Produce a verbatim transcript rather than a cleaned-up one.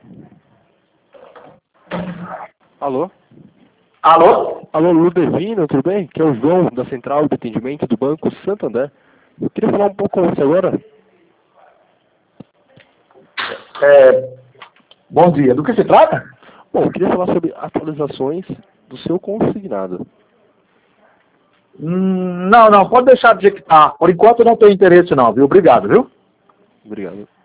Alô? Alô? Alô, Ludovino, tudo bem? Que é o João, da Central de Atendimento do Banco Santander. Eu queria falar um pouco com você agora. É, bom dia. Do que se trata? Bom, eu queria falar sobre atualizações do seu consignado. Hum, não, não. Pode deixar de jeito que tá. Por enquanto eu não tenho interesse não, viu? Obrigado, viu? Obrigado.